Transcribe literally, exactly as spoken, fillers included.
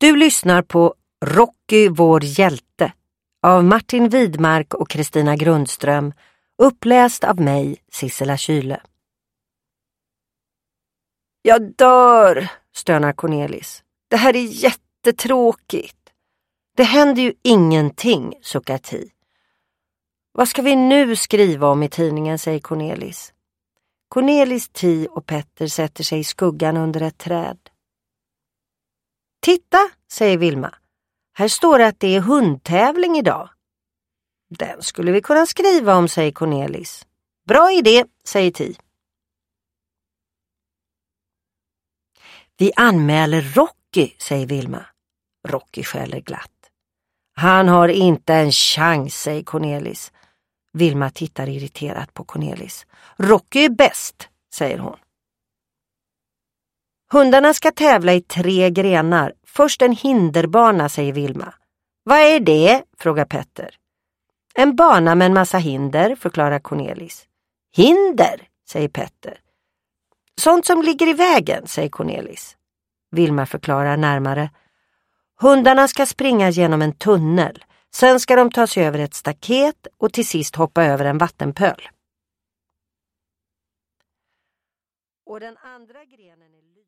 Du lyssnar på Rocky, vår hjälte av Martin Widmark och Kristina Grundström, uppläst av mig, Sissela Kyle. Jag dör, stönar Cornelis. Det här är jättetråkigt. Det händer ju ingenting, suckar Ti. Vad ska vi nu skriva om i tidningen, säger Cornelis. Cornelis, Ti och Petter sätter sig i skuggan under ett träd. Titta, säger Vilma. Här står det att det är hundtävling idag. Den skulle vi kunna skriva om, säger Cornelis. Bra idé, säger Ti. Vi anmäler Rocky, säger Vilma. Rocky skäller glatt. Han har inte en chans, säger Cornelis. Vilma tittar irriterat på Cornelis. Rocky är bäst, säger hon. Hundarna ska tävla i tre grenar. Först en hinderbana, säger Vilma. Vad är det? Frågar Petter. En bana med en massa hinder, förklarar Cornelis. Hinder, säger Petter. Sånt som ligger i vägen, säger Cornelis. Vilma förklarar närmare. Hundarna ska springa genom en tunnel. Sen ska de ta sig över ett staket och till sist hoppa över en vattenpöl. Och den andra grenen är